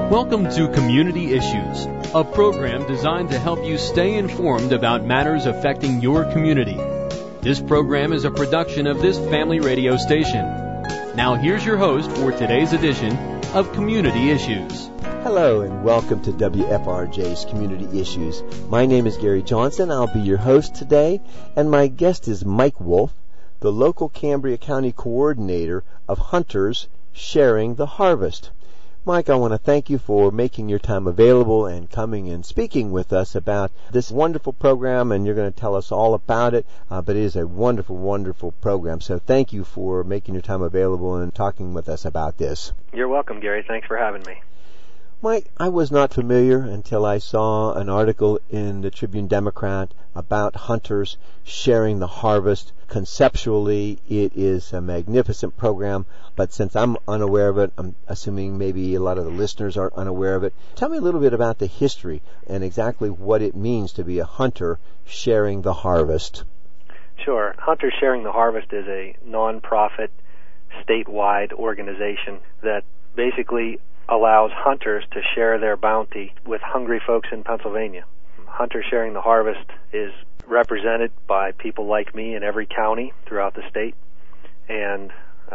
Welcome to Community Issues, a program designed to help you stay informed about matters affecting your community. This program is a production of this family radio station. Now here's your host for today's edition of Community Issues. Hello and welcome to WFRJ's Community Issues. My name is Gary Johnson. I'll be your host today, and my guest is Mike Wolf, the local Cambria County coordinator of Hunters Sharing the Harvest. Mike, I want to thank you for making your time available and coming and speaking with us about this wonderful program, and you're going to tell us all about it, but it is a wonderful, wonderful program. So thank you for making your time available and talking with us about this. You're welcome, Gary. Thanks for having me. Mike, I was not familiar until I saw an article in the Tribune Democrat about Hunters Sharing the Harvest. Conceptually, it is a magnificent program, but since I'm unaware of it, I'm assuming maybe a lot of the listeners are unaware of it. Tell me a little bit about the history and exactly what it means to be a hunter sharing the harvest. Sure. Hunters Sharing the Harvest is a non-profit, statewide organization that basically allows hunters to share their bounty with hungry folks in Pennsylvania. Hunters Sharing the Harvest is represented by people like me in every county throughout the state, and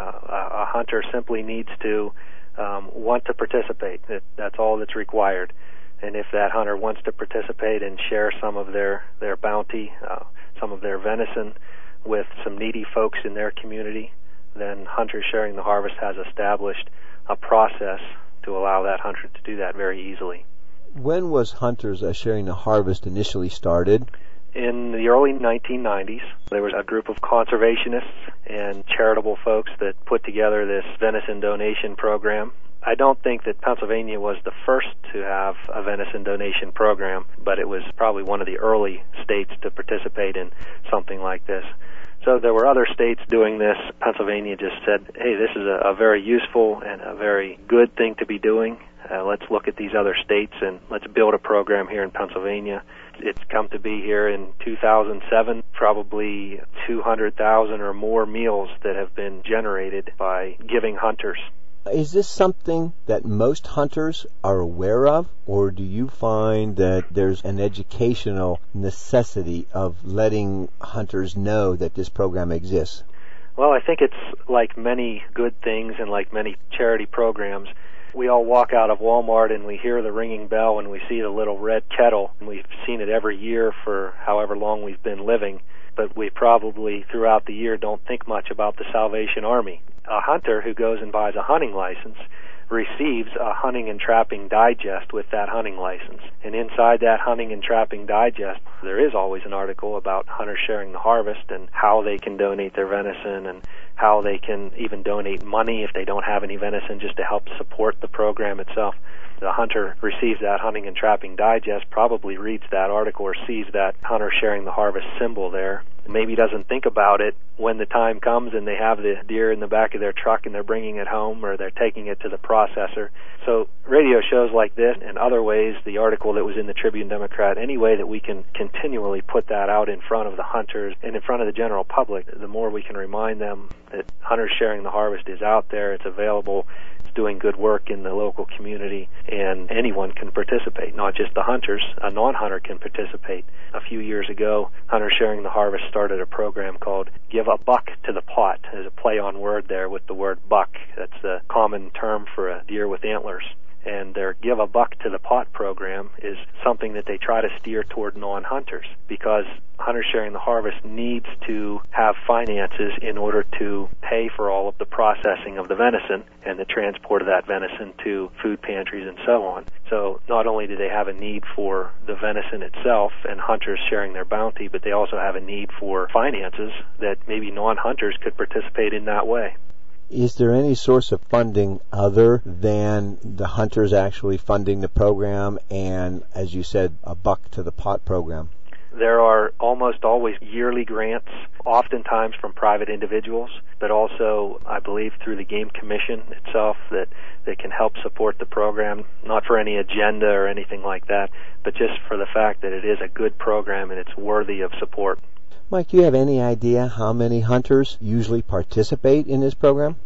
a hunter simply needs to want to participate. That's all that's required. And if that hunter wants to participate and share some of their bounty, some of their venison with some needy folks in their community, then Hunters Sharing the Harvest has established a process to allow that hunter to do that very easily. When was Hunters Sharing the Harvest initially started? In the early 1990s, there was a group of conservationists and charitable folks that put together this venison donation program. I don't think that Pennsylvania was the first to have a venison donation program, but it was probably one of the early states to participate in something like this. So there were other states doing this. Pennsylvania just said, hey, this is a very useful and a very good thing to be doing. Let's look at these other states and let's build a program here in Pennsylvania. It's come to be here in 2007, probably 200,000 or more meals that have been generated by giving hunters. Is this something that most hunters are aware of, or do you find that there's an educational necessity of letting hunters know that this program exists? Well, I think it's like many good things and like many charity programs. We all walk out of Walmart and we hear the ringing bell and we see the little red kettle, and we've seen it every year for however long we've been living, but we probably throughout the year don't think much about the Salvation Army. A hunter who goes and buys a hunting license receives a hunting and trapping digest with that hunting license. And inside that hunting and trapping digest, there is always an article about Hunters Sharing the Harvest and how they can donate their venison and how they can even donate money if they don't have any venison just to help support the program itself. The hunter receives that hunting and trapping digest, probably reads that article or sees that Hunters Sharing the Harvest symbol there. Maybe doesn't think about it when the time comes and they have the deer in the back of their truck and they're bringing it home or they're taking it to the processor. So radio shows like this and other ways, the article that was in the Tribune Democrat, any way that we can continually put that out in front of the hunters and in front of the general public, the more we can remind them that Hunters Sharing the Harvest is out there, it's available, doing good work in the local community, and anyone can participate, not just the hunters. A non-hunter can participate. A few years ago, Hunters Sharing the Harvest started a program called Give a Buck to the Pot. There's a play on word there with the word buck. That's a common term for a deer with antlers. And their Give a Buck to the Pot program is something that they try to steer toward non-hunters, because Hunters Sharing the Harvest needs to have finances in order to pay for all of the processing of the venison and the transport of that venison to food pantries and so on. So not only do they have a need for the venison itself and hunters sharing their bounty, but they also have a need for finances that maybe non-hunters could participate in that way. Is there any source of funding other than the hunters actually funding the program and, as you said, a buck to the pot program? There are almost always yearly grants, oftentimes from private individuals, but also, I believe, through the Game Commission itself that can help support the program, not for any agenda or anything like that, but just for the fact that it is a good program and it's worthy of support. Mike, do you have any idea how many hunters usually participate in this program?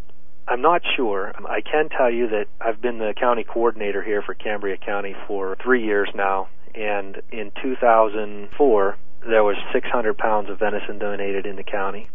I'm not sure. I can tell you that I've been the county coordinator here for Cambria County for 3 years now, and in 2004, there was 600 pounds of venison donated in the county.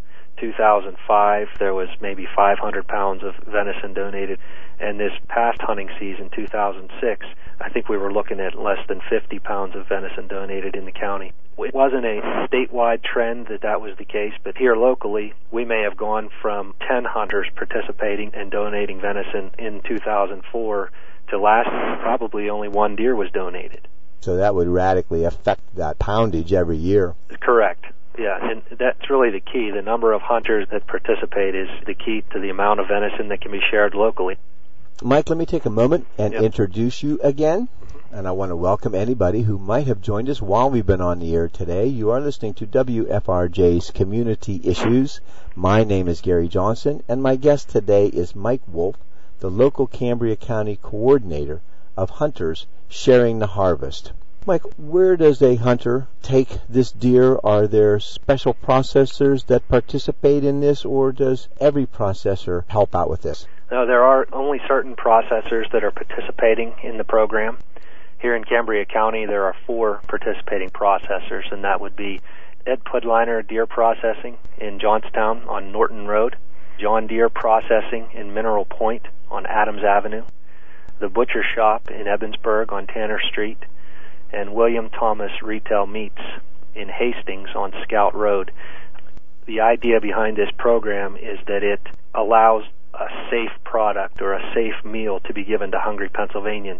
2005, there was maybe 500 pounds of venison donated, and this past hunting season, 2006, I think we were looking at less than 50 pounds of venison donated in the county. It wasn't a statewide trend that was the case, but here locally, we may have gone from 10 hunters participating and donating venison in 2004 to last year, probably only one deer was donated. So that would radically affect that poundage every year. Correct. Yeah, and that's really the key. The number of hunters that participate is the key to the amount of venison that can be shared locally. Mike, let me take a moment and introduce you again. And I want to welcome anybody who might have joined us while we've been on the air today. You are listening to WFRJ's Community Issues. My name is Gary Johnson, and my guest today is Mike Wolf, the local Cambria County coordinator of Hunters Sharing the Harvest. Mike, where does a hunter take this deer? Are there special processors that participate in this, or does every processor help out with this? No, there are only certain processors that are participating in the program. Here in Cambria County, there are 4 participating processors, and that would be Ed Pudliner Deer Processing in Johnstown on Norton Road, John Deere Processing in Mineral Point on Adams Avenue, the Butcher Shop in Ebensburg on Tanner Street, and William Thomas Retail Meats in Hastings on Scout Road. The idea behind this program is that it allows a safe product or a safe meal to be given to hungry Pennsylvanians.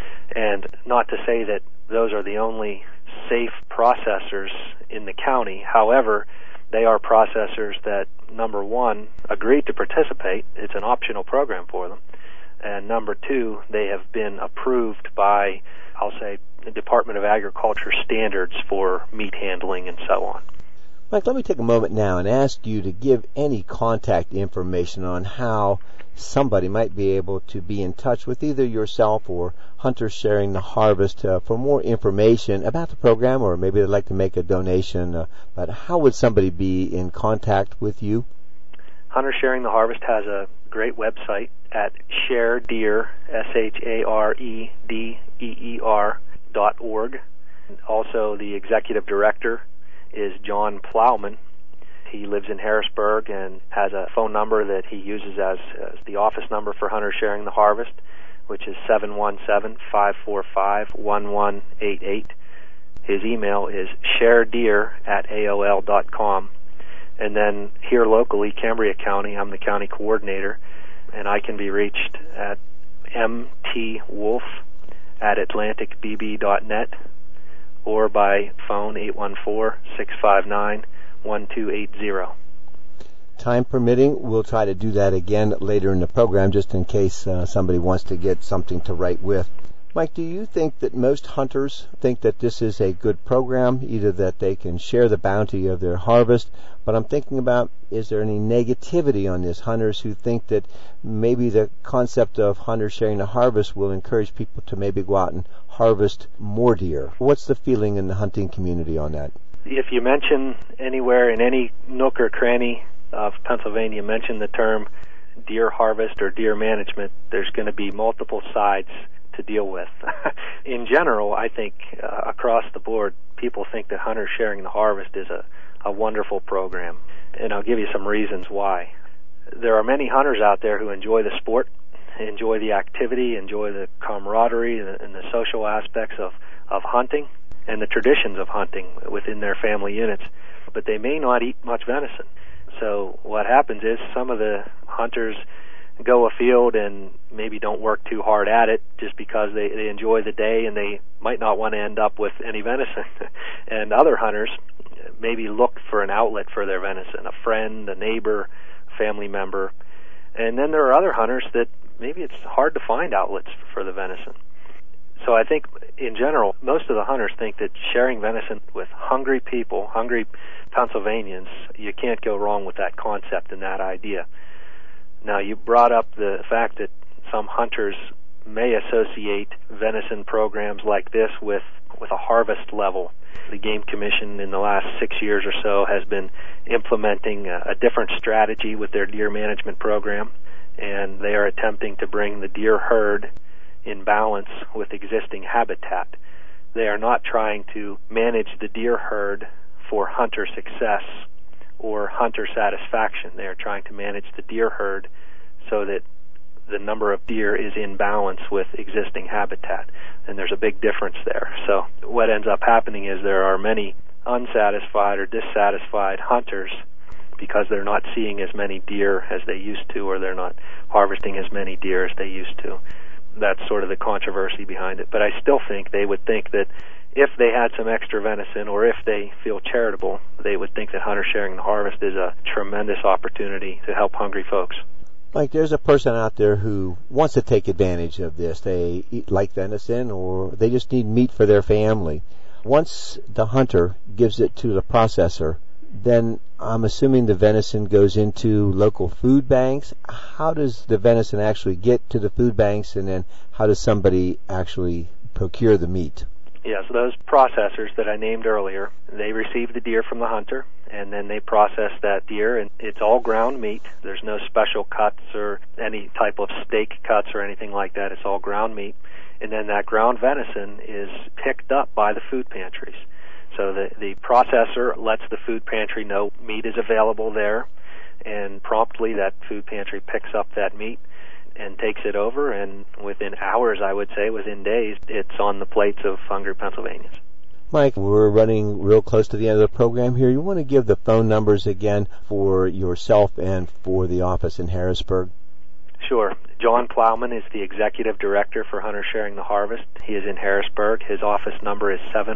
And not to say that those are the only safe processors in the county. However, they are processors that, number one, agreed to participate. It's an optional program for them. And number 2, they have been approved by, I'll say, the Department of Agriculture standards for meat handling and so on. Mike, let me take a moment now and ask you to give any contact information on how somebody might be able to be in touch with either yourself or Hunters Sharing the Harvest for more information about the program, or maybe they'd like to make a donation. But how would somebody be in contact with you? Hunters Sharing the Harvest has a great website at sharedeer, SHAREDEER.org. Also, the executive director is John Plowman. He lives in Harrisburg and has a phone number that he uses as the office number for Hunters Sharing the Harvest, which is 717-545-1188. His email is sharedeer@AOL.com. And then here locally, Cambria County, I'm the county coordinator, and I can be reached at mtwolf@atlanticbb.net or by phone 814-659-1280. Time permitting, we'll try to do that again later in the program, just in case somebody wants to get something to write with. Mike, do you think that most hunters think that this is a good program, either that they can share the bounty of their harvest, but I'm thinking about, is there any negativity on this? Hunters who think that maybe the concept of Hunters Sharing the Harvest will encourage people to maybe go out and harvest more deer. What's the feeling in the hunting community on that? If you mention anywhere in any nook or cranny of Pennsylvania, mention the term deer harvest or deer management, there's going to be multiple sides to deal with. In general, I think across the board, people think that Hunters Sharing the Harvest is a wonderful program, and I'll give you some reasons why. There are many hunters out there who enjoy the sport, enjoy the activity, enjoy the camaraderie and the social aspects of hunting and the traditions of hunting within their family units, but they may not eat much venison. So what happens is some of the hunters go afield and maybe don't work too hard at it just because they enjoy the day and they might not want to end up with any venison. And other hunters maybe look for an outlet for their venison, a friend, a neighbor, a family member. And then there are other hunters that maybe it's hard to find outlets for the venison. So I think in general, most of the hunters think that sharing venison with hungry people, hungry Pennsylvanians, you can't go wrong with that concept and that idea. Now, you brought up the fact that some hunters may associate venison programs like this with a harvest level. The Game Commission in the last 6 years or so has been implementing a different strategy with their deer management program, and they are attempting to bring the deer herd in balance with existing habitat. They are not trying to manage the deer herd for hunter success or hunter satisfaction. They are trying to manage the deer herd so that the number of deer is in balance with existing habitat, and there's a big difference there. So what ends up happening is there are many unsatisfied or dissatisfied hunters because they're not seeing as many deer as they used to, or they're not harvesting as many deer as they used to. That's sort of the controversy behind it. But I still think they would think that if they had some extra venison, or if they feel charitable, they would think that hunter sharing the harvest is a tremendous opportunity to help hungry folks. Mike, there's a person out there who wants to take advantage of this. They like venison, or they just need meat for their family. Once the hunter gives it to the processor, then I'm assuming the venison goes into local food banks. How does the venison actually get to the food banks, and then how does somebody actually procure the meat? Yes, those processors that I named earlier, they receive the deer from the hunter, and then they process that deer, and it's all ground meat. There's no special cuts or any type of steak cuts or anything like that. It's all ground meat. And then that ground venison is picked up by the food pantries. So the processor lets the food pantry know meat is available there, and promptly that food pantry picks up that meat and takes it over, and within hours, I would say, within days, it's on the plates of hungry Pennsylvanians. Mike, we're running real close to the end of the program here. You want to give the phone numbers again for yourself and for the office in Harrisburg? Sure. John Plowman is the Executive Director for Hunter Sharing the Harvest. He is in Harrisburg. His office number is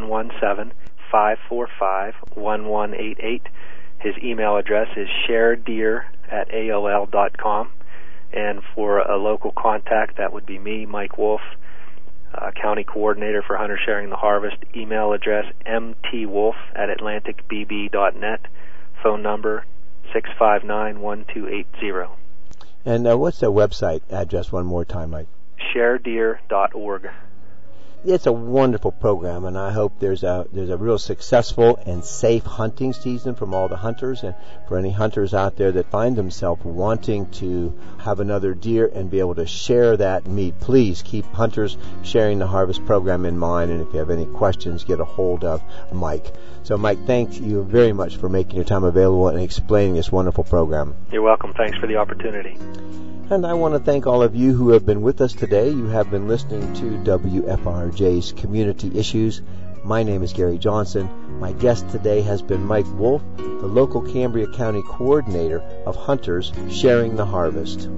717-545-1188. His email address is sharedeer@aol.com. And for a local contact, that would be me, Mike Wolf, County Coordinator for Hunter Sharing the Harvest. Email address mtwolf@atlanticbb.net. Phone number 659-1280. And what's the website address one more time, Mike? sharedeer.org. It's a wonderful program, and I hope there's a real successful and safe hunting season from all the hunters, and for any hunters out there that find themselves wanting to have another deer and be able to share that meat. Please keep Hunters Sharing the Harvest program in mind, and if you have any questions, get a hold of Mike. So, Mike, thank you very much for making your time available and explaining this wonderful program. You're welcome. Thanks for the opportunity. And I want to thank all of you who have been with us today. You have been listening to WFRJ's Community Issues. My name is Gary Johnson. My guest today has been Mike Wolf, the local Cambria County Coordinator of Hunters Sharing the Harvest.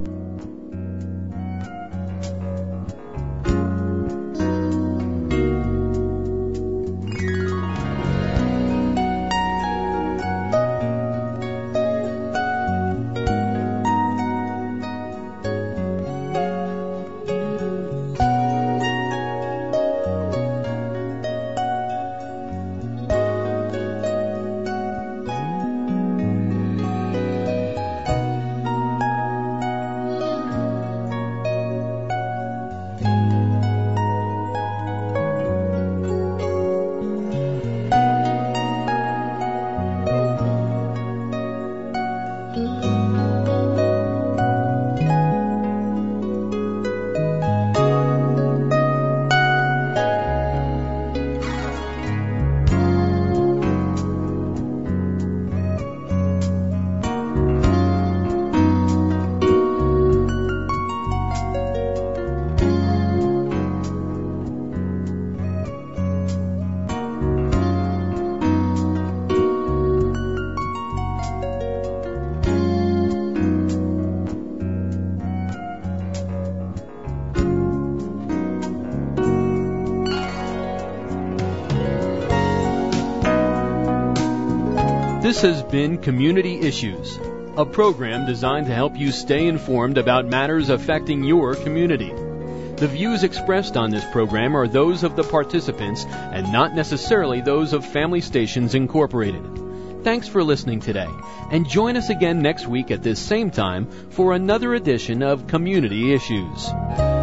This has been Community Issues, a program designed to help you stay informed about matters affecting your community. The views expressed on this program are those of the participants and not necessarily those of Family Stations Incorporated. Thanks for listening today, and join us again next week at this same time for another edition of Community Issues.